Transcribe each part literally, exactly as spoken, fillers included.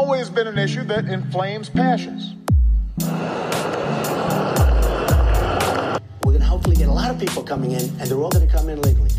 always been an issue that inflames passions. We're going to hopefully get a lot of people coming in, and they're all going to come in legally.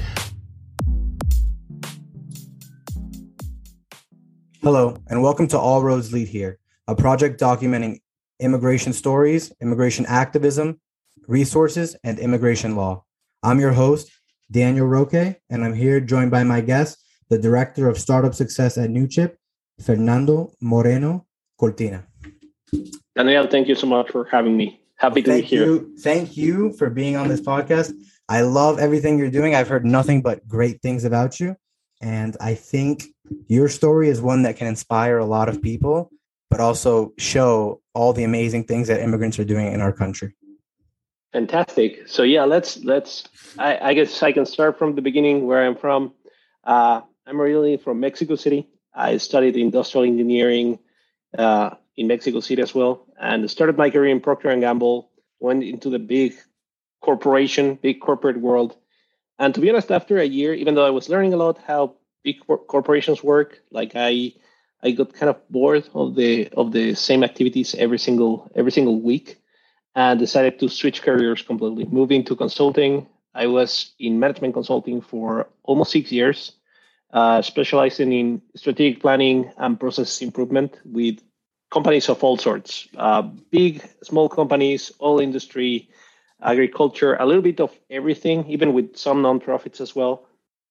Hello, and welcome to All Roads Lead Here, a project documenting immigration stories, immigration activism, resources, and immigration law. I'm your host, Daniel Roque, and I'm here joined by my guest, the Director of Startup Success at NewChip, Fernando Moreno Cortina. Daniel, thank you so much for having me. Happy to thank be here. You, thank you for being on this podcast. I love everything you're doing. I've heard nothing but great things about you. And I think your story is one that can inspire a lot of people, but also show all the amazing things that immigrants are doing in our country. Fantastic. So yeah, let's let's. I, I guess I can start from the beginning where I'm from. Uh, I'm originally from Mexico City. I studied industrial engineering uh, in Mexico City as well, and started my career in Procter and Gamble. Went into the big corporation, big corporate world. And to be honest, after a year, even though I was learning a lot how big cor- corporations work, like I, I got kind of bored of the of the same activities every single every single week, and decided to switch careers completely. Moved into consulting. I was in management consulting for almost six years, uh, specializing in strategic planning and process improvement with companies of all sorts, uh, big, small companies, all industry, agriculture, a little bit of everything, even with some nonprofits as well.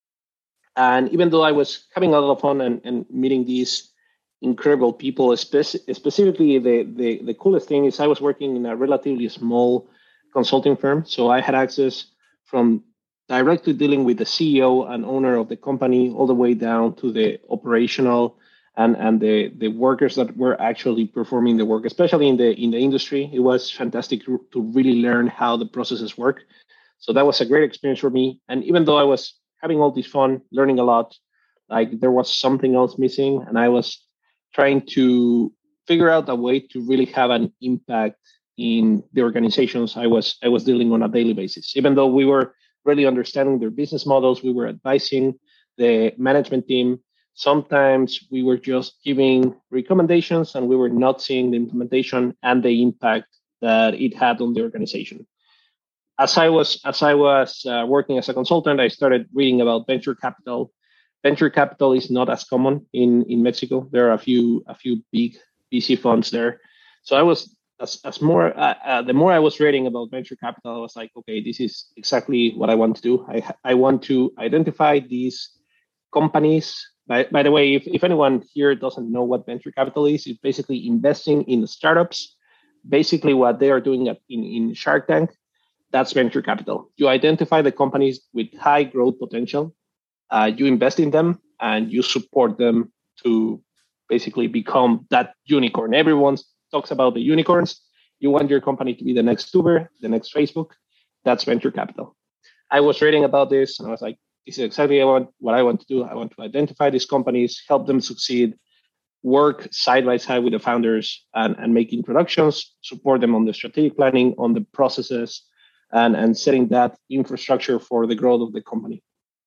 And even though I was having a lot of fun and, and meeting these incredible people, speci- specifically the, the, the coolest thing is I was working in a relatively small consulting firm. So I had access from directly dealing with the C E O and owner of the company all the way down to the operational and, and the, the workers that were actually performing the work, especially in the in the industry. It was fantastic to, to really learn how the processes work. So that was a great experience for me. And even though I was having all this fun, learning a lot, like there was something else missing. And I was trying to figure out a way to really have an impact in the organizations I was I was dealing on a daily basis. Even though we were really understanding their business models, we were advising the management team. Sometimes we were just giving recommendations and we were not seeing the implementation and the impact that it had on the organization. As I was as I was uh, working as a consultant, I started reading about venture capital. Venture capital is not as common in, in Mexico. There are a few a few big V C funds there. So I was as as more uh, uh, the more I was reading about venture capital, I was like, okay, this is exactly what I want to do. I I want to identify these companies. By, by the way, if, if anyone here doesn't know what venture capital is, it's basically investing in startups. Basically, what they are doing at, in, in Shark Tank, that's venture capital. You identify the companies with high growth potential, uh, you invest in them, and you support them to basically become that unicorn. Everyone talks about the unicorns. You want your company to be the next Uber, the next Facebook. That's venture capital. I was reading about this, and I was like, this is exactly what I want, what I want to do. I want to identify these companies, help them succeed, work side by side with the founders, and, and make introductions, support them on the strategic planning, on the processes, and, and setting that infrastructure for the growth of the company.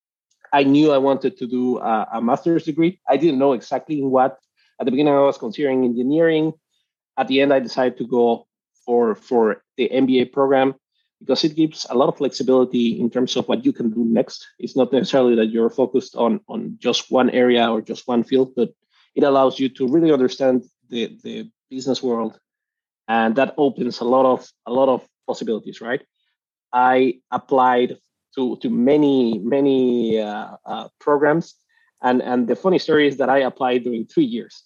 I knew I wanted to do a, a master's degree. I didn't know exactly in what. At the beginning, I was considering engineering. At the end, I decided to go for, for the M B A program because it gives a lot of flexibility in terms of what you can do next. It's not necessarily that you're focused on, on just one area or just one field, but it allows you to really understand the, the business world. And that opens a lot of a lot of possibilities, right? I applied to, to many, many uh, uh, programs. And, and the funny story is that I applied during three years.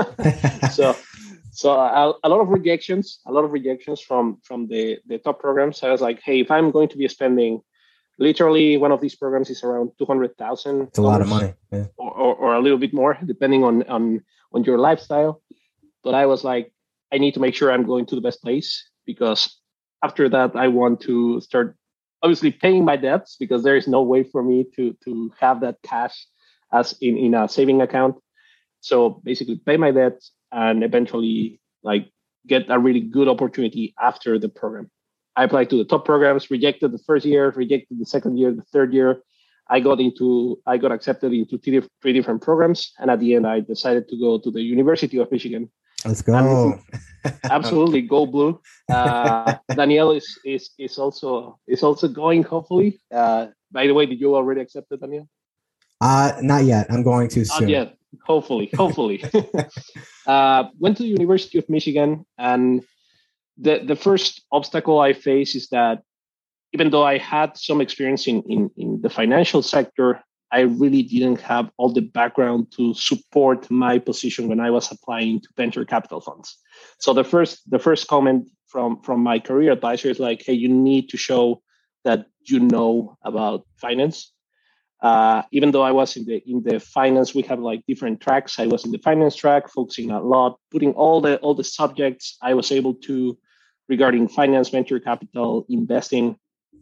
so so a, a lot of rejections, a lot of rejections from, from the, the top programs. So I was like, hey, if I'm going to be spending, literally one of these programs is around two hundred thousand dollars. It's a lot of money. Yeah. Or, or, or a little bit more, depending on, on, on your lifestyle. But I was like, I need to make sure I'm going to the best place, because after that, I want to start obviously paying my debts, because there is no way for me to, to have that cash as in, in a saving account. So basically pay my debts and eventually like get a really good opportunity after the program. I applied to the top programs, rejected the first year, rejected the second year, the third year. I got into I got accepted into three, three different programs, and at the end, I decided to go to the University of Michigan. Let's go! Absolutely, go blue. Uh, Danielle is is is also is also going. Hopefully. Uh, by the way, did you already accept it, Danielle? Uh, not yet. I'm going to soon. Not yet. Hopefully, hopefully. uh, went to the University of Michigan, and the the first obstacle I face is that even though I had some experience in, in, in the financial sector, I really didn't have all the background to support my position when I was applying to venture capital funds. So the first the first comment from, from my career advisor is like, hey, you need to show that you know about finance. Uh, even though I was in the in the finance, we have like different tracks. I was in the finance track, focusing a lot, putting all the all the subjects I was able to regarding finance, venture capital, investing.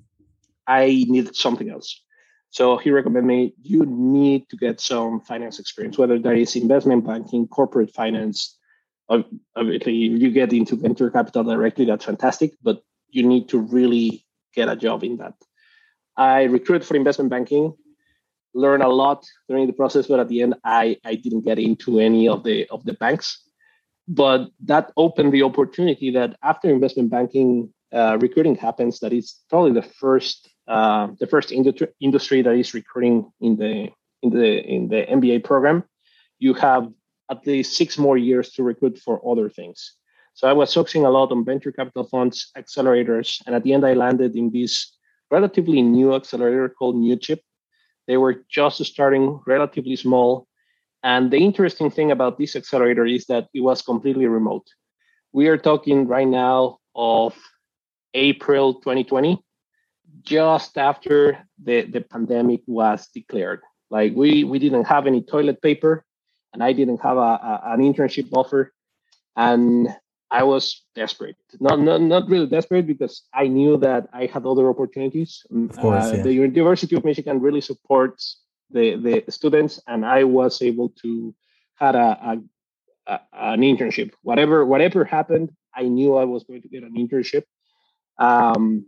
I needed something else. So he recommended me, you need to get some finance experience, whether that is investment banking, corporate finance. Obviously, if you get into venture capital directly, that's fantastic, but you need to really get a job in that. I recruited for investment banking, learned a lot during the process, but at the end, I, I didn't get into any of the of the banks. But that opened the opportunity that after investment banking uh, recruiting happens, that is probably the first uh, the first industry industry that is recruiting in the in the in the M B A program. You have at least six more years to recruit for other things. So I was focusing a lot on venture capital funds, accelerators, and at the end, I landed in this relatively new accelerator called NewChip. They were just starting, relatively small. And the interesting thing about this accelerator is that it was completely remote. We are talking right now of April twenty twenty, just after the, the pandemic was declared. Like we, we didn't have any toilet paper, and I didn't have a, a, an internship offer. And I was desperate. Not, not not really desperate because I knew that I had other opportunities. Of course, uh, yeah. The University of Michigan really supports the, the students, and I was able to had a, a, a an internship. Whatever whatever happened, I knew I was going to get an internship. Um,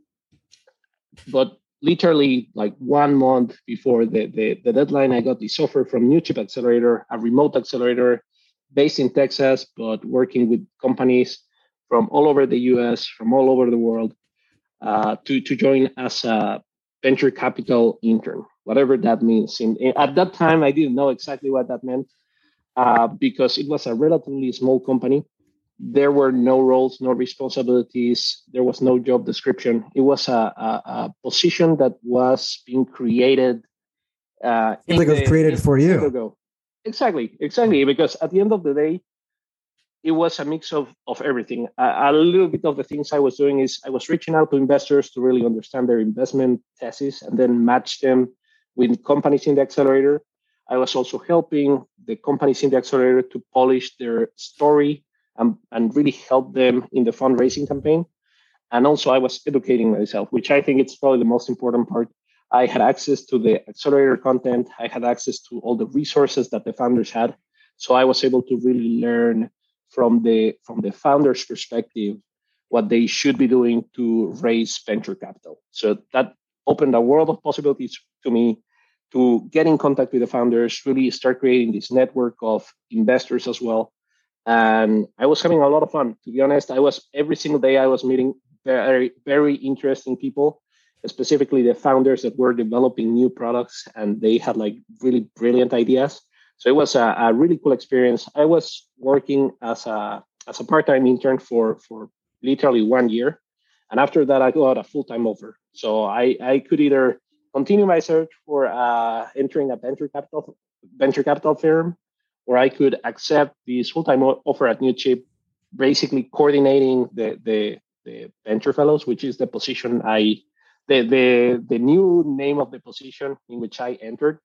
but literally, like one month before the, the the deadline, I got this offer from NewChip Accelerator, a remote accelerator based in Texas, but working with companies from all over the U S, from all over the world, uh, to, to join as a venture capital intern, whatever that means. In, at that time, I didn't know exactly what that meant uh, because it was a relatively small company. There were no roles, no responsibilities. There was no job description. It was a, a, a position that was being created. Uh, Seems like it was created for you. Ago. Exactly, exactly. Because at the end of the day, it was a mix of, of everything. A, a little bit of the things I was doing is I was reaching out to investors to really understand their investment thesis and then match them with companies in the accelerator. I was also helping the companies in the accelerator to polish their story and, and really help them in the fundraising campaign. And also I was educating myself, which I think it's probably the most important part. I had access to the accelerator content. I had access to all the resources that the founders had. So I was able to really learn from the from the founders' perspective what they should be doing to raise venture capital. So that opened a world of possibilities to me to get in contact with the founders, really start creating this network of investors as well. And I was having a lot of fun. To be honest, I was every single day I was meeting very, very interesting people, specifically the founders that were developing new products, and they had like really brilliant ideas. So it was a, a really cool experience. I was working as a as a part-time intern for for literally one year, and after that I got a full-time offer. So I I could either continue my search for uh, entering a venture capital venture capital firm, or I could accept this full-time offer at NewChip, basically coordinating the the the venture fellows, which is the position I. The, the the new name of the position in which I entered,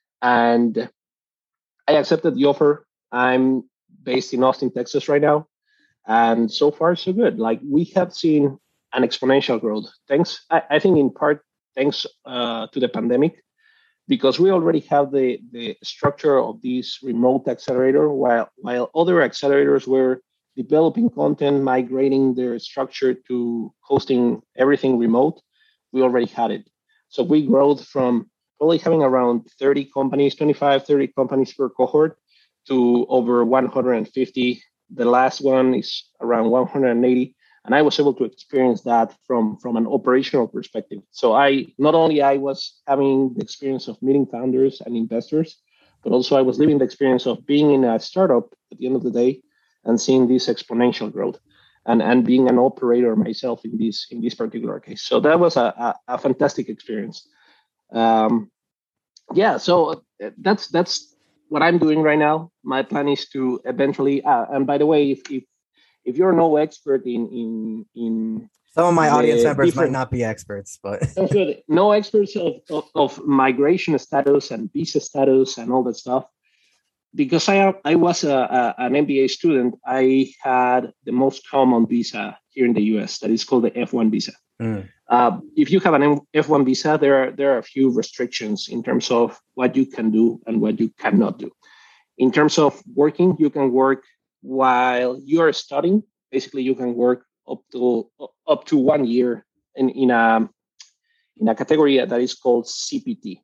and I accepted the offer. I'm based in Austin, Texas right now, and so far so good. Like we have seen an exponential growth. Thanks, I, I think in part thanks uh, to the pandemic, because we already have the the structure of this remote accelerator, while while other accelerators were developing content, migrating their structure to hosting everything remote. We already had it. So we growth from probably having around thirty companies, twenty-five, thirty companies per cohort to over one hundred fifty. The last one is around one hundred eighty. And I was able to experience that from, from an operational perspective. So I not only I was having the experience of meeting founders and investors, but also I was living the experience of being in a startup at the end of the day and seeing this exponential growth and, and being an operator myself in this in this particular case. So that was a, a, a fantastic experience. Um, yeah, so that's that's what I'm doing right now. My plan is to eventually, uh, and by the way, if, if if you're no expert in in in some of my audience members different- might not be experts, but That's good. No experts of, of, of migration status and visa status and all that stuff. Because I am, I was a, a, an M B A student, I had the most common visa here in the U S that is called the F one visa. Mm. Uh, if you have an F one visa, there are there are a few restrictions in terms of what you can do and what you cannot do. In terms of working, you can work while you are studying. Basically, you can work up to up to one year in, in a in a category that is called C P T.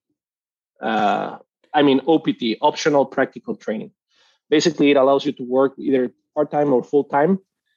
Uh, I mean O P T, optional practical training. Basically, it allows you to work either part time or full time,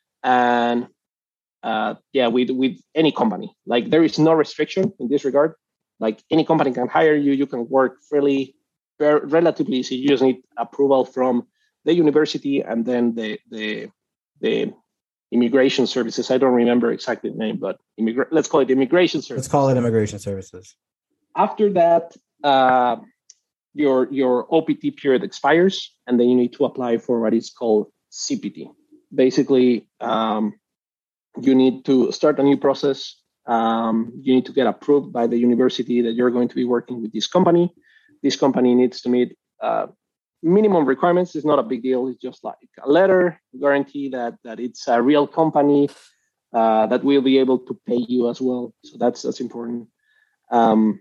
and uh, yeah, with with any company. Like there is no restriction in this regard. Like any company can hire you. You can work fairly, very, relatively easy. You just need approval from the university and then the the the immigration services. I don't remember exactly the name, but immigra- let's call it immigration services. Let's call it immigration services. After that, uh, your your O P T period expires, and then you need to apply for what is called C P T. Basically, um, you need to start a new process. Um, you need to get approved by the university that you're going to be working with this company. This company needs to meet uh, minimum requirements. It's not a big deal. It's just like a letter guarantee that that it's a real company uh, that will be able to pay you as well. So that's that's important. Um,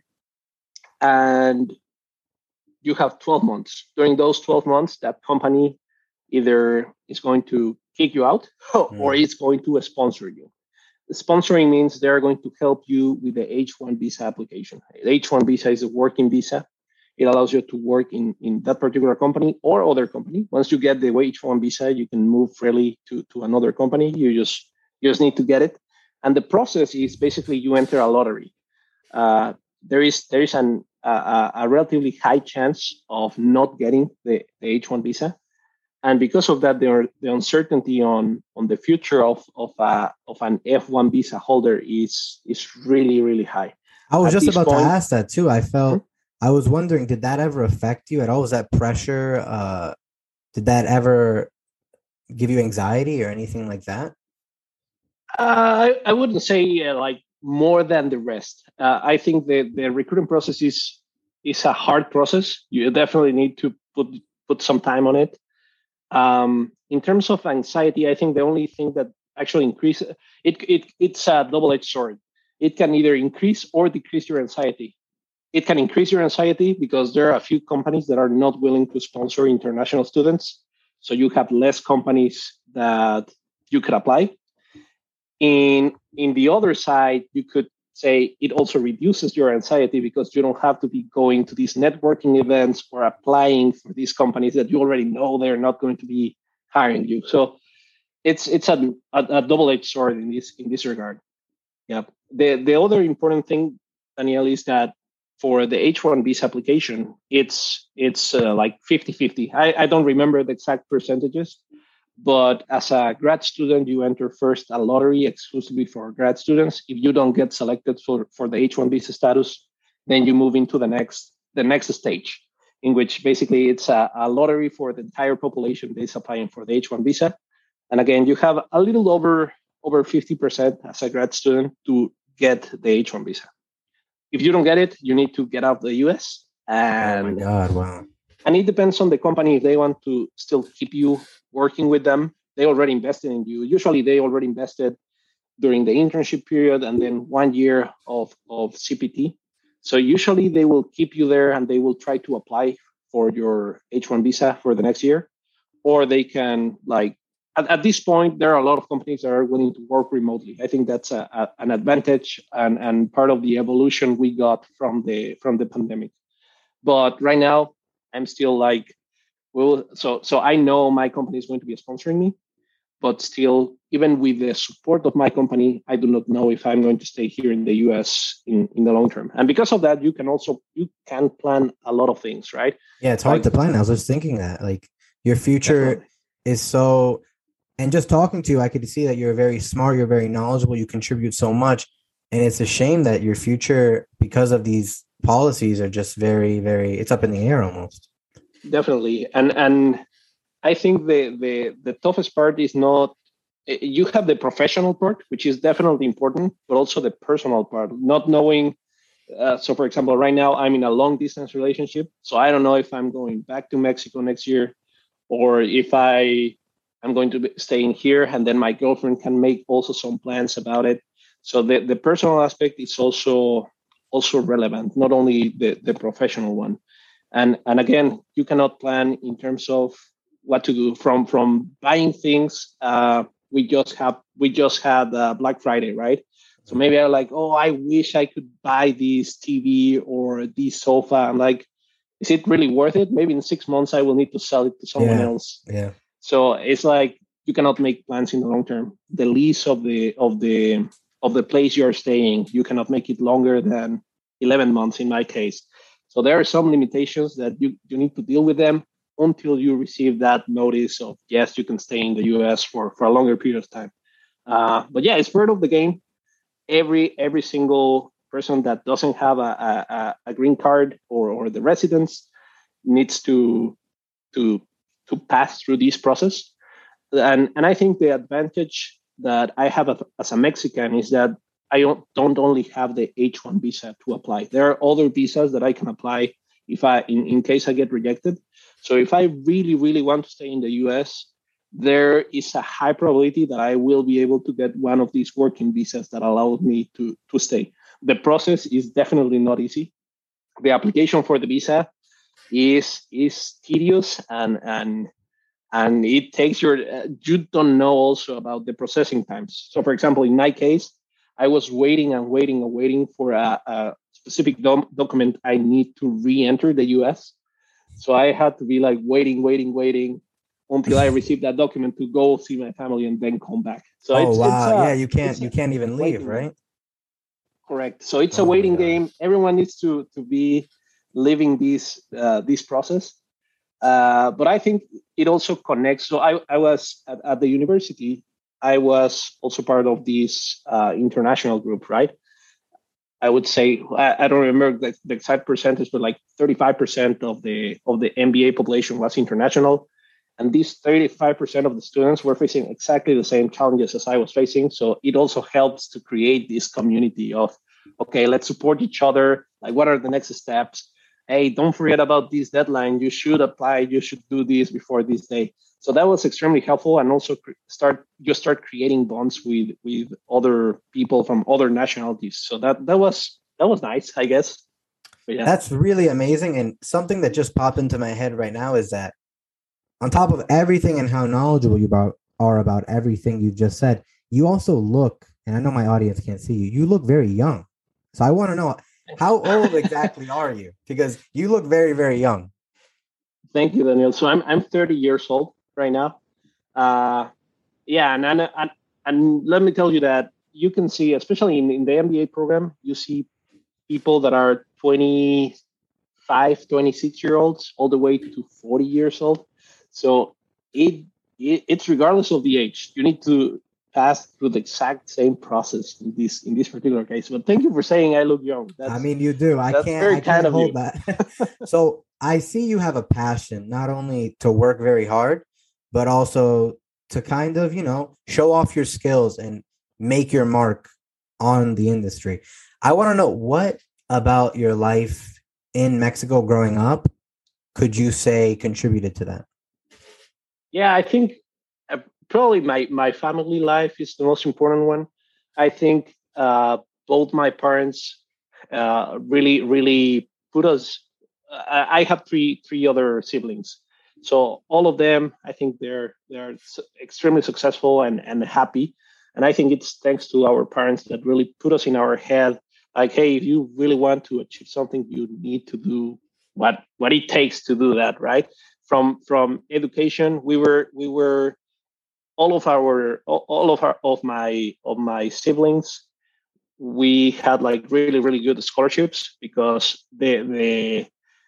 and you have twelve months. During those twelve months, that company either is going to kick you out or mm. it's going to sponsor you. Sponsoring means they're going to help you with the H one visa application. The H one visa is a working visa. It allows you to work in, in that particular company or other company. Once you get the H one visa, you can move freely to, to another company. You just you just need to get it. And the process is basically you enter a lottery. Uh, there is there is an, uh, a relatively high chance of not getting the, the H one visa. And because of that, the, the uncertainty on, on the future of of, uh, of an F one visa holder is is really, really high. I was At just about point, to ask that too. I felt, mm-hmm. I was wondering, did that ever affect you at all? Was that pressure? Uh, did that ever give you anxiety or anything like that? Uh, I, I wouldn't say uh, like more than the rest. Uh, I think the, the recruiting process is is a hard process. You definitely need to put put some time on it. Um, in terms of anxiety, I think the only thing that actually increases it, it it's a double-edged sword. It can either increase or decrease your anxiety. It can increase your anxiety because there are a few companies that are not willing to sponsor international students. So you have less companies that you could apply. In in the other side, you could say it also reduces your anxiety because you don't have to be going to these networking events or applying for these companies that you already know they're not going to be hiring you. So it's it's a, a, a double-edged sword in this in this regard. Yeah. The the other important thing, Daniel, is that for the H one visa application, it's it's uh, like fifty-fifty. I, I don't remember the exact percentages, but as a grad student, you enter first a lottery exclusively for grad students. If you don't get selected for, for the H one visa status, then you move into the next the next stage, in which basically it's a, a lottery for the entire population that is applying for the H one visa. And again, you have a little over over fifty percent as a grad student to get the H one visa. If you don't get it, you need to get out of the U S. And, oh my God, wow. And it depends on the company if they want to still keep you working with them. They already invested in you. Usually they already invested during the internship period and then one year of, of C P T. So usually they will keep you there and they will try to apply for your H one visa for the next year. Or they can like, at, at this point, there are a lot of companies that are willing to work remotely. I think that's a, a, an advantage and, and part of the evolution we got from the from the pandemic. But right now, I'm still like, well, so so I know my company is going to be sponsoring me, but still, even with the support of my company, I do not know if I'm going to stay here in the U S in, in the long term. And because of that, you can also you can plan a lot of things, right? Yeah, it's hard Like, to plan. I was just thinking that, like, your future definitely. is so, and just talking to you, I could see that you're very smart, you're very knowledgeable, you contribute so much. And it's a shame that your future, because of these policies, are just very, very, it's up in the air almost. Definitely. And and I think the the the toughest part is not eh, you have the professional part, which is definitely important, but also the personal part, not knowing. Uh, so, for example, right now I'm in a long distance relationship, so I don't know if I'm going back to Mexico next year, or if I I'm going to be staying here, and then my girlfriend can make also some plans about it. So the the personal aspect is also also relevant, not only the the professional one. And and again, you cannot plan in terms of what to do from from buying things. Uh, we just have we just had uh, Black Friday, right? So maybe I'm like, oh, I wish I could buy this T V or this sofa. I'm like, is it really worth it? Maybe in six months I will need to sell it to someone Yeah, else. yeah. So it's like you cannot make plans in the long term. The lease of the of the of the place you're staying, you cannot make it longer than eleven months in my case. So there are some limitations that you, you need to deal with them until you receive that notice of yes, you can stay in the U S for, for a longer period of time. Uh, but yeah, it's part of the game. Every every single person that doesn't have a, a, a green card or, or the residence needs to to to pass through this process. And and I think the advantage that I have as a Mexican is that I don't, don't only have the H one visa to apply. There are other visas that I can apply if I in, in case I get rejected. So if I really, really want to stay in the U S, there is a high probability that I will be able to get one of these working visas that allows me to, to stay. The process is definitely not easy. The application for the visa is is tedious and and and it takes your uh, you don't know also about the processing times. So for example, in my case, I was waiting and waiting and waiting for a, a specific dom- document I need to re-enter the U S. So I had to be like waiting, waiting, waiting until I received that document to go see my family and then come back. So Oh it's it's wow. Yeah, a you can't it's you a can't even leave, waiting game. right? Correct. So it's a Oh my waiting gosh. game. Everyone needs to to be living this uh, this process. Uh, but I think it also connects. So I, I was at, at the university, I was also part of this uh, international group, right? I would say I, I don't remember the, the exact percentage, but like thirty-five percent of the of the M B A population was international, and these thirty-five percent of the students were facing exactly the same challenges as I was facing. So it also helps to create this community of, okay, let's support each other. Like, what are the next steps? Hey, don't forget about this deadline. You should apply. You should do this before this day. So that was extremely helpful, and also start you start creating bonds with with other people from other nationalities. So that that was that was nice, I guess. But yeah, That's really amazing. And something that just popped into my head right now is that on top of everything and how knowledgeable you about, are about everything you've just said, you also look, and I know my audience can't see you, you look very young. So I want to know, how old exactly are you? Because you look very, very young. thank you, Daniel. So I'm I'm thirty years old right now. Uh, yeah, and and, and and let me tell you that you can see, especially in, in the M B A program, you see people that are twenty-five, twenty-six year olds all the way to forty years old. So it, it it's regardless of the age, you need to pass through the exact same process in this in this particular case. But thank you for saying I look young. I That's mean, you do. I that's can't very I kind can't of hold you. that. So I see you have a passion not only to work very hard, but also to kind of, you know, show off your skills and make your mark on the industry. I want to know, what about your life in Mexico growing up could you say contributed to that? Yeah, I think uh, probably my my family life is the most important one. I think uh, both my parents uh, really really put us. I I have three three other siblings, so all of them, I think they're they're s- extremely successful and and happy. And I think it's thanks to our parents that really put us in our head, like, hey, if you really want to achieve something, you need to do. what what it takes to do that, right? From from education, we were we were all of our all of our of my of my siblings, we had like really really good scholarships because the the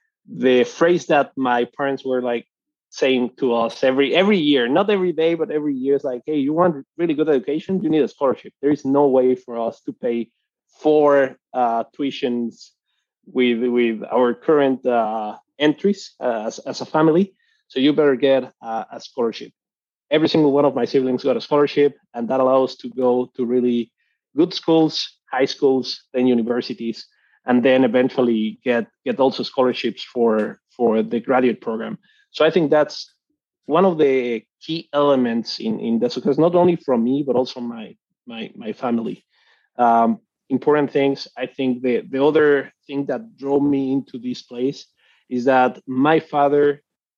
the phrase that my parents were like saying to us every every year, not every day, but every year, is like, hey, you want really good education, you need a scholarship. There is no way for us to pay four uh, tuitions with with our current uh, entries uh, as, as a family. So you better get uh, a scholarship. Every single one of my siblings got a scholarship, and that allows to go to really good schools, high schools, then universities, and then eventually get get also scholarships for for the graduate program. So I think that's one of the key elements in in the success, not only from me but also my my my family. Um, important things. I think the the other thing that drove me into this place is that my father,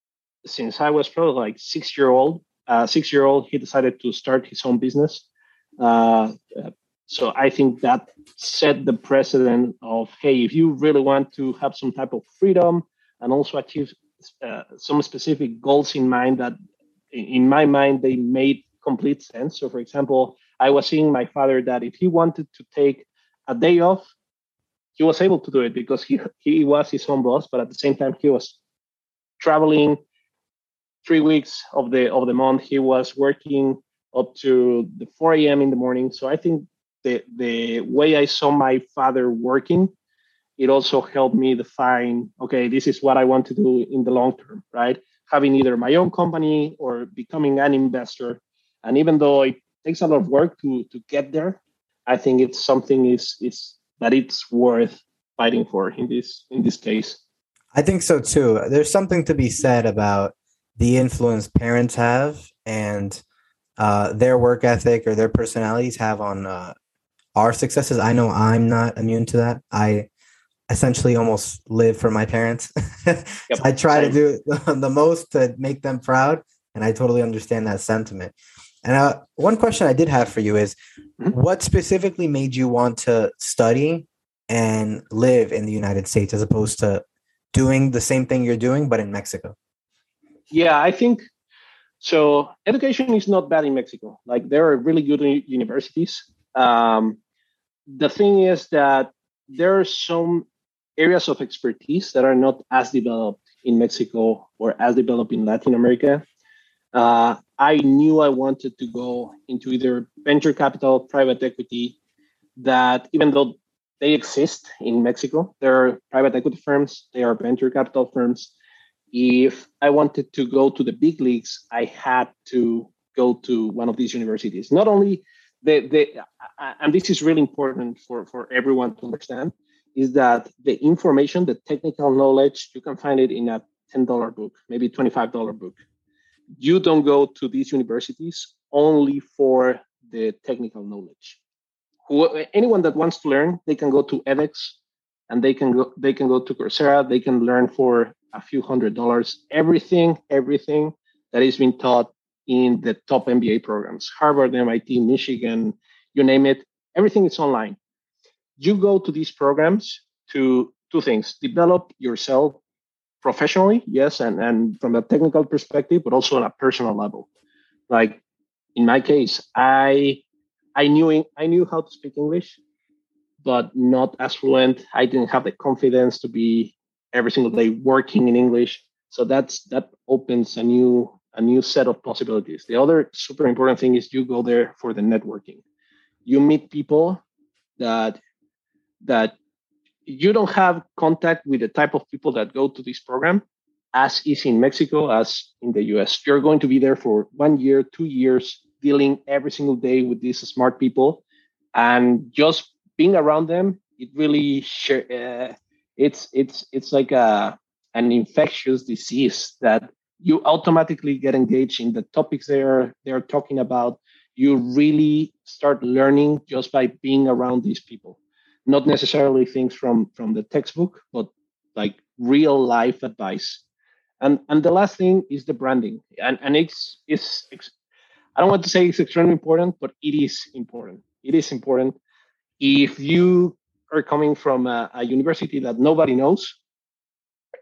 since I was probably like six year old, uh, six year old, he decided to start his own business. Uh, uh, so I think that set the precedent of, hey, if you really want to have some type of freedom and also achieve uh, some specific goals in mind, that in my mind they made complete sense. So for example, I was seeing my father that if he wanted to take a day off, he was able to do it because he he was his own boss, but at the same time he was traveling three weeks of the of the month. He was working up to the four a.m. in the morning. So I think the the way I saw my father working, it also helped me define, okay, this is what I want to do in the long term, right? Having either my own company or becoming an investor. And even though it takes a lot of work to to get there, I think it's something is is that it's worth fighting for in this in this case. I think so too. There's something to be said about the influence parents have and uh, their work ethic or their personalities have on uh, our successes. I know I'm not immune to that. I essentially almost live for my parents. Yep, so I try same. to do the most to make them proud, and I totally understand that sentiment. And uh, one question I did have for you is, mm-hmm. what specifically made you want to study and live in the United States as opposed to doing the same thing you're doing, but in Mexico? Yeah, I think so. Education is not bad in Mexico. Like, there are really good universities. Um, the thing is that there are some areas of expertise that are not as developed in Mexico or as developed in Latin America. Uh, I knew I wanted to go into either venture capital, private equity, that even though they exist in Mexico, there are private equity firms, they are venture capital firms. If I wanted to go to the big leagues, I had to go to one of these universities. Not only the, the and this is really important for, for everyone to understand, is that the information, the technical knowledge, you can find it in a ten dollars book, maybe twenty-five dollars book. You don't go to these universities only for the technical knowledge. Who, anyone that wants to learn, they can go to edX, and they can go they can go to Coursera. They can learn for a few hundred dollars everything, everything that is being taught in the top M B A programs, Harvard, M I T, Michigan, you name it. Everything is online. You go to these programs to two things: develop yourself professionally, yes, and, and from a technical perspective, but also on a personal level. Like in my case, I I knew I knew how to speak English, but not as fluent. I didn't have the confidence to be every single day working in English. So that's that opens a new a new set of possibilities. The other super important thing is you go there for the networking. You meet people that that you don't have contact with the type of people that go to this program as is in Mexico, as in the U S. You're going to be there for one year, two years, dealing every single day with these smart people, and just being around them, it really uh, it's it's it's like a an infectious disease that you automatically get engaged in the topics they're they're talking about. You really start learning just by being around these people. Not necessarily things from, from the textbook, but like real life advice. And and the last thing is the branding. And and it's it's, it's I don't want to say it's extremely important, but it is important. It is important. If you are coming from a, a university that nobody knows,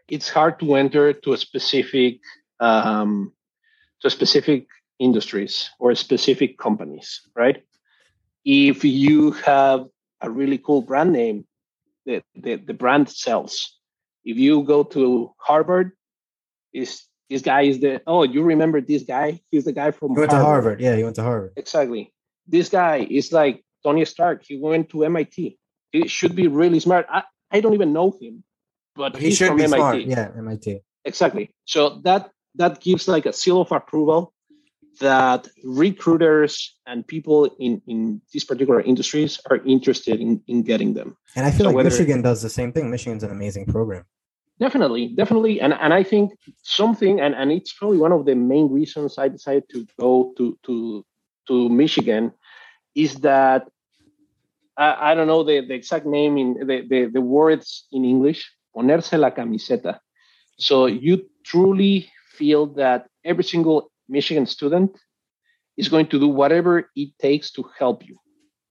it's hard to enter to a specific um, to specific industries or specific companies, right? If you have a really cool brand name, the, the, the brand sells. If you go to Harvard, is this guy is the oh you remember this guy? He's the guy from He went Harvard. to Harvard. Yeah, he went to Harvard. Exactly. This guy is like Tony Stark. He went to M I T. He should be really smart. I, I don't even know him, but He he's should from be M I T. smart. Yeah, M I T. Exactly. So that that gives like a seal of approval that recruiters and people in, in these particular industries are interested in, in getting them. And I feel So like whether- Michigan does the same thing. Michigan's an amazing program. Definitely, definitely. And and I think something, and, and it's probably one of the main reasons I decided to go to to, to Michigan, is that I, I don't know the, the exact name in the, the, the words in English, ponerse la camiseta. So you truly feel that every single Michigan student is going to do whatever it takes to help you.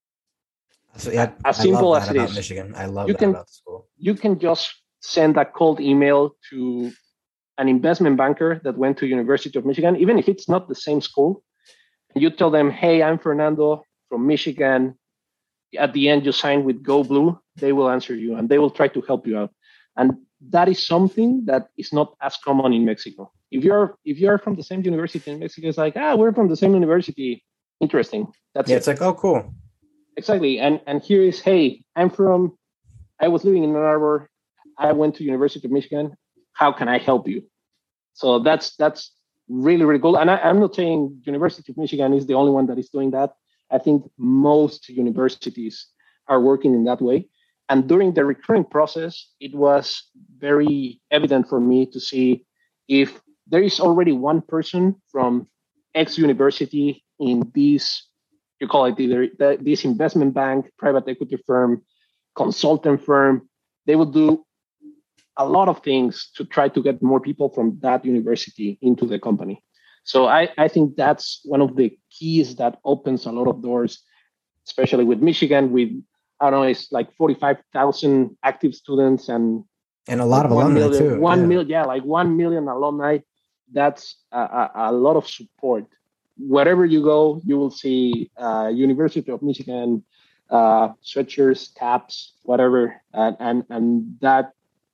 So yeah, As I simple love as that it about is. Michigan. I love You that can- about the school. You can just send a cold email to an investment banker that went to University of Michigan, even if it's not the same school. You tell them, hey, I'm Fernando from Michigan. At the end, you sign with Go Blue. They will answer you and they will try to help you out. And that is something that is not as common in Mexico. If you're if you're from the same university in Mexico, it's like, ah, we're from the same university. Interesting. That's Yeah, it. it's like, oh, cool. Exactly. And and here is, hey, I'm from, I was living in Ann Arbor. I went to University of Michigan. How can I help you? So that's that's really, really cool. And I, I'm not saying University of Michigan is the only one that is doing that. I think most universities are working in that way. And during the recruiting process, it was very evident for me to see if there is already one person from X university in this, you call it either this investment bank, private equity firm, consultant firm. They will do a lot of things to try to get more people from that university into the company. So I, I think that's one of the keys that opens a lot of doors, especially with Michigan, with, I don't know, it's like forty-five thousand active students and And a lot of one alumni million, too. One yeah. million, yeah, like one million alumni. That's a, a, a lot of support. Wherever you go, you will see uh, University of Michigan uh, sweatshirts, caps, whatever, and and, and that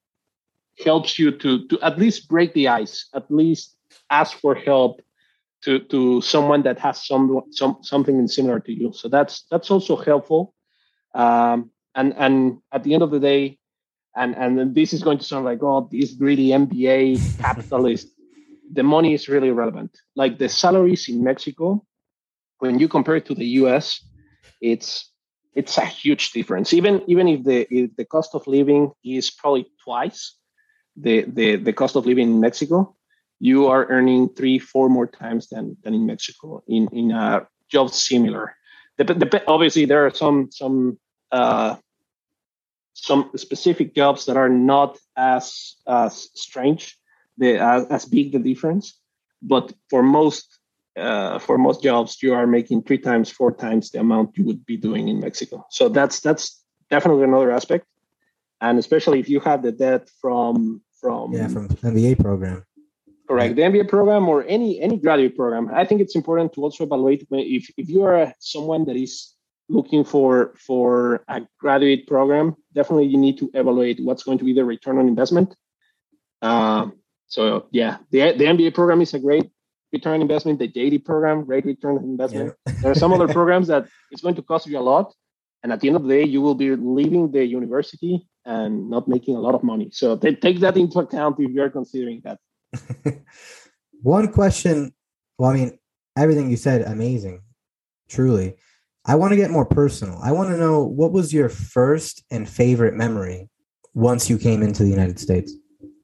helps you to to at least break the ice, at least ask for help to to someone that has some some something similar to you. So that's that's also helpful. Um, and and at the end of the day, and and this is going to sound like, oh, this greedy M B A capitalist. The money is really relevant. Like the salaries in Mexico, when you compare it to the U S, it's it's a huge difference. Even even if the if the cost of living is probably twice the, the the cost of living in Mexico, you are earning three, four more times than than in Mexico in in a job similar. The, the, obviously, there are some some uh, some specific jobs that are not as as strange, the as, as big the difference. But for most uh, for most jobs, you are making three times, four times the amount you would be doing in Mexico. So that's that's definitely another aspect, and especially if you have the debt from from yeah from M B A program. Correct. The M B A program or any any graduate program. I think it's important to also evaluate if, if you are someone that is looking for for a graduate program, definitely you need to evaluate what's going to be the return on investment. Um, so yeah, the, the M B A program is a great return on investment. The J D program, great return on investment. Yeah. There are some other programs that it's going to cost you a lot. And at the end of the day, you will be leaving the university and not making a lot of money. So they take that into account if you're considering that. One question. Well, I mean, everything you said, amazing, truly. I want to get more personal. I want to know, what was your first and favorite memory once you came into the United States?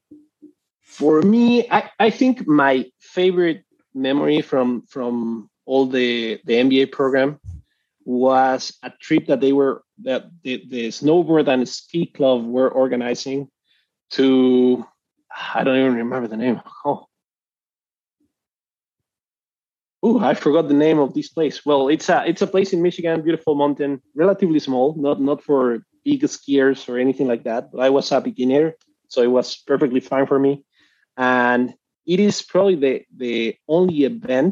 For me, I, I think my favorite memory from from all the, the M B A program was a trip that they were that the, the snowboard and ski club were organizing to, I don't even remember the name. Oh, oh, I forgot the name of this place. Well, it's a it's a place in Michigan, beautiful mountain, relatively small, not not for big skiers or anything like that. But I was a beginner So it was perfectly fine for me. And it is probably the, the only event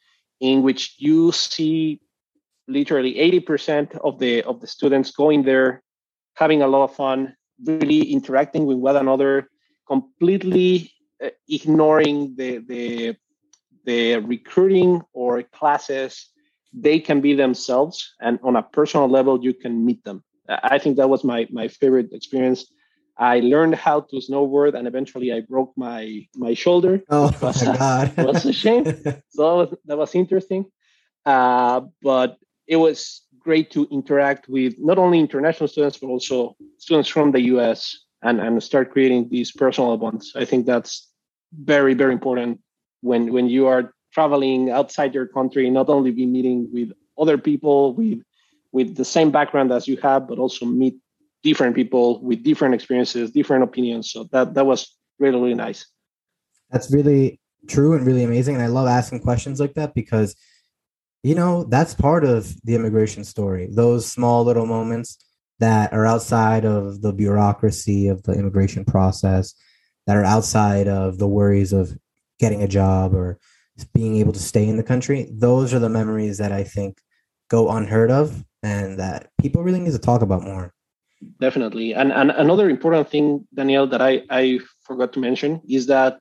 in which you see literally eighty percent of the of the students going there, having a lot of fun, really interacting with one another, completely uh, ignoring the, the the recruiting or classes. They can be themselves, and on a personal level, you can meet them. I think that was my my favorite experience. I learned how to snowboard, and eventually I broke my my shoulder, Oh which was my a, God. was a shame. So that was, that was interesting. Uh, but it was great to interact with not only international students, but also students from the U S and, and start creating these personal bonds. I think that's very, very important when, when you are traveling outside your country, not only be meeting with other people with, with the same background as you have, but also meet different people with different experiences, different opinions. So that, that was really, really nice. That's really true and really amazing. And I love asking questions like that because, you know, that's part of the immigration story. Those small little moments that are outside of the bureaucracy of the immigration process, that are outside of the worries of getting a job or being able to stay in the country. Those are the memories that I think go unheard of and that people really need to talk about more. Definitely. And, and another important thing, Daniel, that I, I forgot to mention is that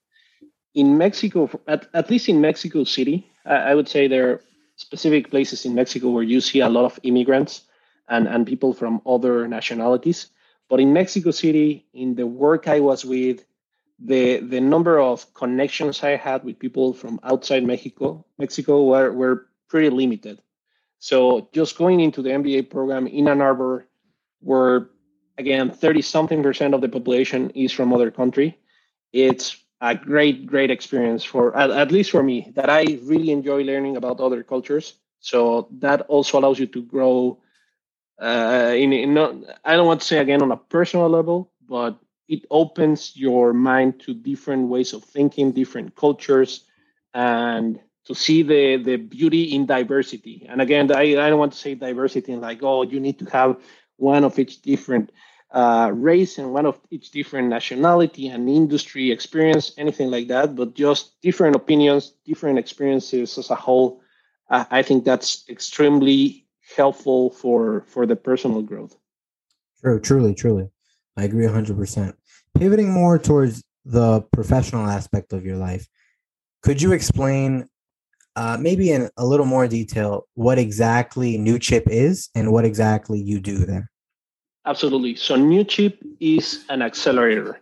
in Mexico, at, at least in Mexico City, I, I would say there are specific places in Mexico where you see a lot of immigrants and, and people from other nationalities. But in Mexico City, in the work I was with, the the number of connections I had with people from outside Mexico, Mexico were, were pretty limited. So just going into the M B A program in Ann Arbor, where again, thirty something percent of the population is from other country, it's a great, great experience for, at, at least for me, that I really enjoy learning about other cultures. So that also allows you to grow uh, in, in not, I don't want to say again on a personal level, but it opens your mind to different ways of thinking, different cultures, and to see the, the beauty in diversity. And again, I, I don't want to say diversity in like, oh, you need to have one of each different uh, race and one of each different nationality and industry experience, anything like that, but just different opinions, different experiences as a whole. Uh, I think that's extremely helpful for, for the personal growth. True, truly, truly. I agree one hundred percent. Pivoting more towards the professional aspect of your life, could you explain uh, maybe in a little more detail what exactly NewChip is and what exactly you do there? Absolutely. So NewChip is an accelerator.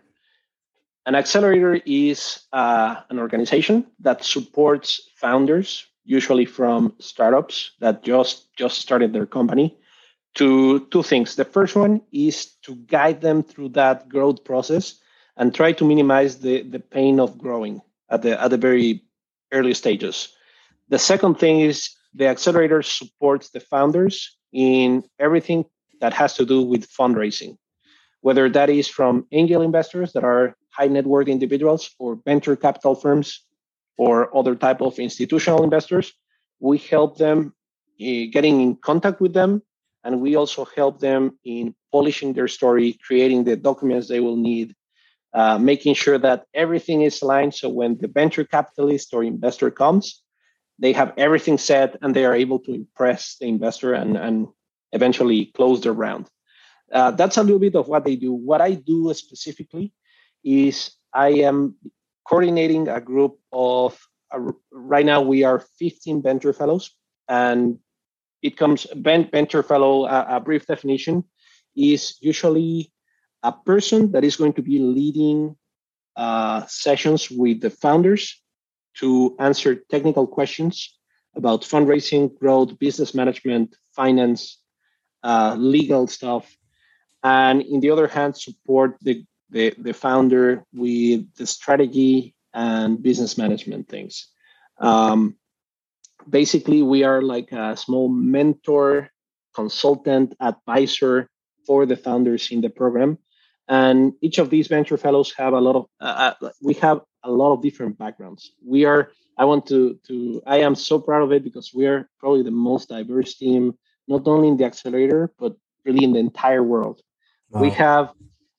An accelerator is uh, an organization that supports founders, usually from startups that just, just started their company, to two things. The first one is to guide them through that growth process and try to minimize the, the pain of growing at the at the very early stages. The second thing is the accelerator supports the founders in everything that has to do with fundraising, whether that is from angel investors that are high net worth individuals or venture capital firms or other type of institutional investors. We help them uh, getting in contact with them. And we also help them in polishing their story, creating the documents they will need, uh, making sure that everything is aligned. So when the venture capitalist or investor comes, they have everything set and they are able to impress the investor and, and eventually close their round. Uh, that's a little bit of what they do. What I do specifically is I am coordinating a group of, uh, right now we are fifteen venture fellows, and it comes, venture fellow, uh, a brief definition is usually a person that is going to be leading uh, sessions with the founders to answer technical questions about fundraising, growth, business management, finance, uh, legal stuff. And in the other hand, support the, the, the founder with the strategy and business management things. Um, Basically, we are like a small mentor, consultant, advisor for the founders in the program. And each of these venture fellows have a lot of, uh, we have a lot of different backgrounds. We are, I want to, to, I am so proud of it because we are probably the most diverse team, not only in the accelerator, but really in the entire world. Wow. We have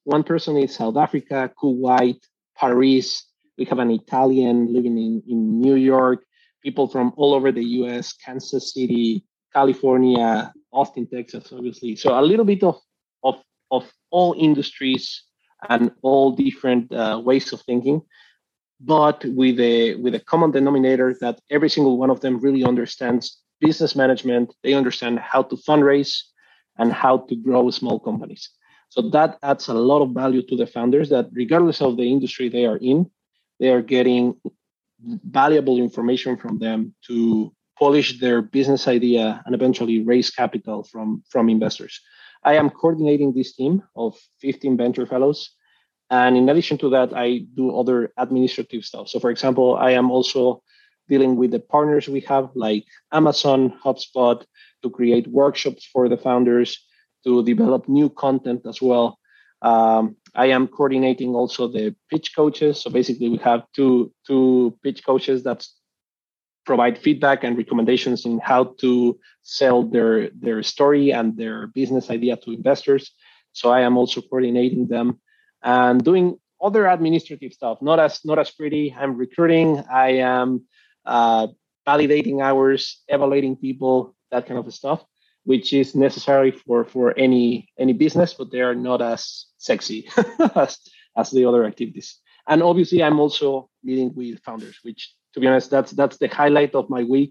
one person is South Africa, Kuwait, Paris. We have an Italian living in, in New York, people from all over the U S, Kansas City, California, Austin, Texas, obviously. So a little bit of, of, of all industries and all different uh, ways of thinking, but with a with a common denominator that every single one of them really understands business management. They understand how to fundraise and how to grow small companies. So that adds a lot of value to the founders that regardless of the industry they are in, they are getting valuable information from them to polish their business idea and eventually raise capital from, from investors. I am coordinating this team of fifteen venture fellows. And in addition to that, I do other administrative stuff. So for example, I am also dealing with the partners we have like Amazon, HubSpot, to create workshops for the founders, to develop new content as well. Um, I am coordinating also the pitch coaches. So basically we have two, two pitch coaches that provide feedback and recommendations in how to sell their, their story and their business idea to investors. So I am also coordinating them and doing other administrative stuff, not as not as pretty. I'm recruiting, I am uh, validating hours, evaluating people, that kind of stuff, which is necessary for, for any any business, but they are not as sexy as, as the other activities. And obviously, I'm also meeting with founders, which, to be honest, that's that's the highlight of my week.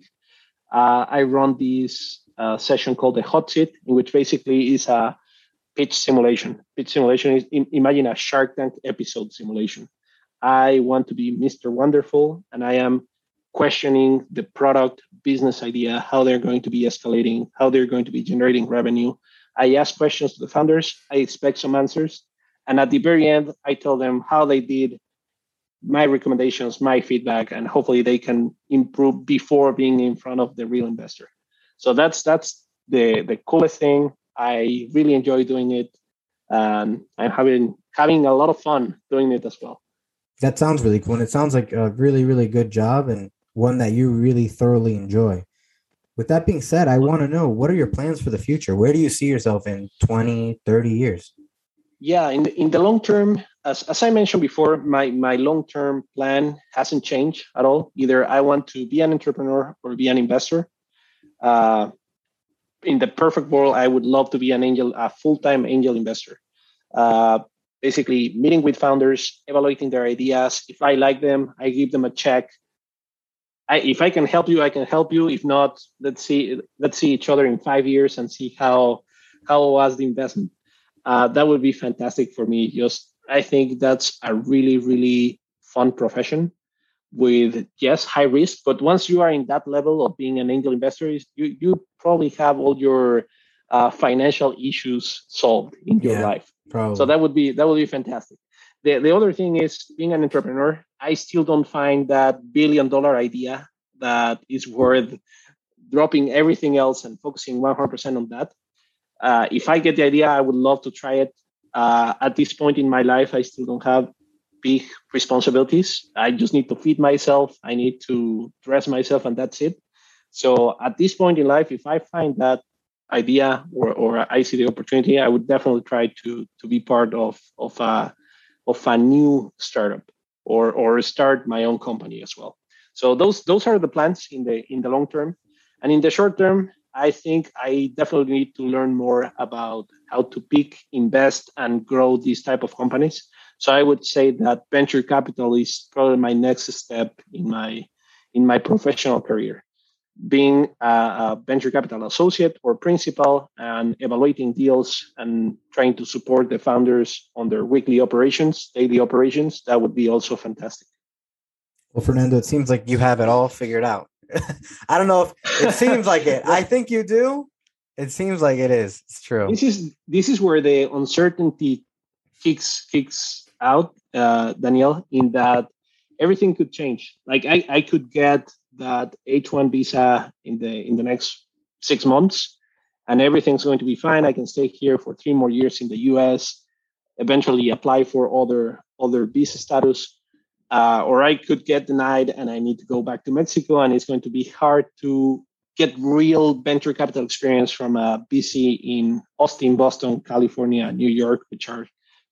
Uh, I run this uh, session called the Hot Seat, in which basically is a pitch simulation. Pitch simulation is, in, imagine a Shark Tank episode simulation. I want to be Mister Wonderful, and I am questioning the product business idea, how they're going to be escalating, how they're going to be generating revenue. I ask questions to the founders. I expect some answers. And at the very end, I tell them how they did, my recommendations, my feedback, and hopefully they can improve before being in front of the real investor. So that's that's the, the coolest thing. I really enjoy doing it. Um, I'm having having a lot of fun doing it as well. That sounds really cool. And it sounds like a really, really good job and one that you really thoroughly enjoy. With that being said, I want to know, what are your plans for the future? Where do you see yourself in twenty, thirty years? Yeah, in the, in the long term, as, as I mentioned before, my, my long-term plan hasn't changed at all. Either I want to be an entrepreneur or be an investor. Uh, in the perfect world, I would love to be an angel, a full-time angel investor. Uh, basically, meeting with founders, evaluating their ideas. If I like them, I give them a check. I, if I can help you, I can help you. If not, let's see let's see each other in five years and see how how was the investment. Uh, that would be fantastic for me. Just I think that's a really, really fun profession with, yes, high risk. But once you are in that level of being an angel investor, you you probably have all your uh, financial issues solved in your Yeah, life. probably. So that would be that would be fantastic. The the other thing is, being an entrepreneur, I still don't find that billion dollar idea that is worth dropping everything else and focusing one hundred percent on that. Uh, if I get the idea, I would love to try it. Uh, at this point in my life, I still don't have big responsibilities. I just need to feed myself. I need to dress myself, and that's it. So at this point in life, if I find that idea or, or I see the opportunity, I would definitely try to to be part of of a of a new startup or or start my own company as well. So those those are the plans in the in the long term, and in the short term, I think I definitely need to learn more about how to pick, invest, and grow these type of companies. So I would say that venture capital is probably my next step in my in my professional career. Being a, a venture capital associate or principal and evaluating deals and trying to support the founders on their weekly operations, daily operations, that would be also fantastic. Well, Fernando, it seems like you have it all figured out. I don't know if it seems like it. I think you do. It seems like it is. It's true. This is this is where the uncertainty kicks kicks out, uh, Daniel, in that everything could change. Like I, I could get that H one visa in the in the next six months, and everything's going to be fine. I can stay here for three more years in the U S, eventually apply for other other visa status. Uh, or I could get denied and I need to go back to Mexico, and it's going to be hard to get real venture capital experience from a V C in Austin, Boston, California, New York, which are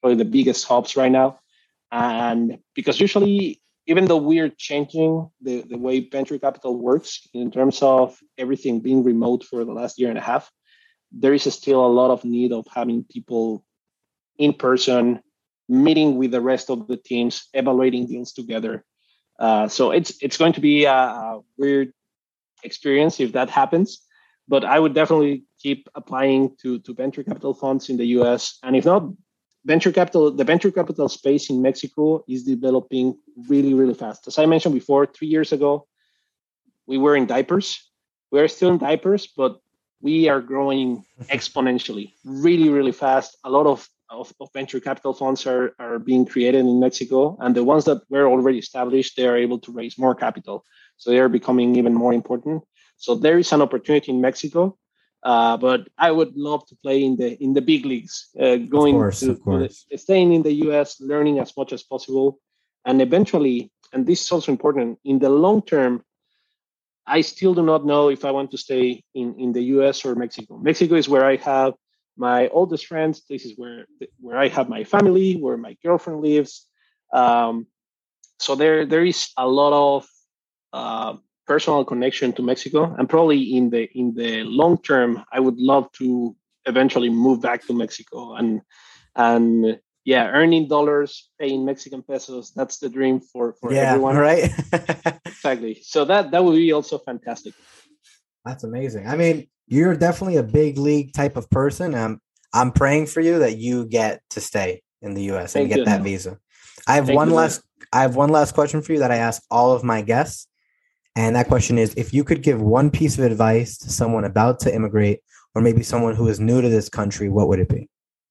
probably the biggest hubs right now. And because usually, even though we're changing the, the way venture capital works in terms of everything being remote for the last year and a half, there is still a lot of need of having people in person, meeting with the rest of the teams, evaluating deals together. Uh, so it's it's going to be a, a weird experience if that happens. But I would definitely keep applying to, to venture capital funds in the U S. And if not, venture capital, the venture capital space in Mexico is developing really, really fast. As I mentioned before, three years ago, we were in diapers. We're still in diapers, but we are growing exponentially, really, really fast. A lot of, of, of venture capital funds are, are being created in Mexico. And the ones that were already established, they are able to raise more capital. So they are becoming even more important. So there is an opportunity in Mexico. Uh, but I would love to play in the in the big leagues, uh, going Of course, to, of course. to the, staying in the U S, learning as much as possible, and eventually, and this is also important, in the long term, I still do not know if I want to stay in, in the U S or Mexico. Mexico is where I have my oldest friends. This is where where I have my family, where my girlfriend lives. Um, so there there is a lot of uh, personal connection to Mexico, and probably in the in the long term, I would love to eventually move back to Mexico and and yeah, earning dollars, paying Mexican pesos. That's the dream for for Yeah, everyone. right. Exactly. So that that would be also fantastic. That's amazing. I mean, you're definitely a big league type of person. Um, I'm praying for you that you get to stay in the U S and Thank get you. that visa. I have Thank one you. last I have one last question for you that I ask all of my guests. And that question is, if you could give one piece of advice to someone about to immigrate, or maybe someone who is new to this country, what would it be?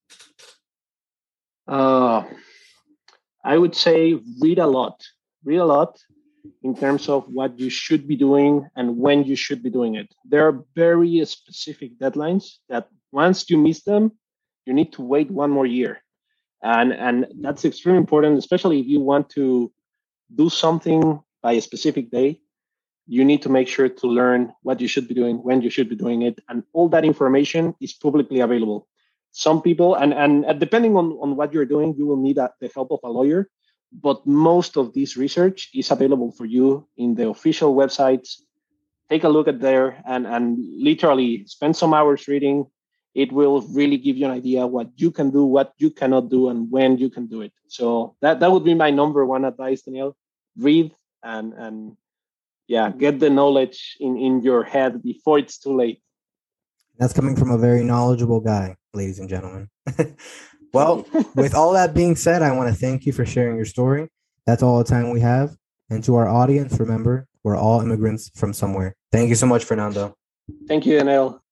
Uh, I would say read a lot. Read a lot in terms of what you should be doing and when you should be doing it. There are very specific deadlines that once you miss them, you need to wait one more year. And, and that's extremely important, especially if you want to do something by a specific day. You need to make sure to learn what you should be doing, when you should be doing it. And all that information is publicly available. Some people, and, and depending on, on what you're doing, you will need a, the help of a lawyer. But most of this research is available for you in the official websites. Take a look at there and, and literally spend some hours reading. It will really give you an idea what you can do, what you cannot do, and when you can do it. So that, that would be my number one advice, Daniel. Read and and yeah, get the knowledge in, in your head before it's too late. That's coming from a very knowledgeable guy, ladies and gentlemen. Well, with all that being said, I want to thank you for sharing your story. That's all the time we have. And to our audience, remember, we're all immigrants from somewhere. Thank you so much, Fernando. Thank you, Daniel.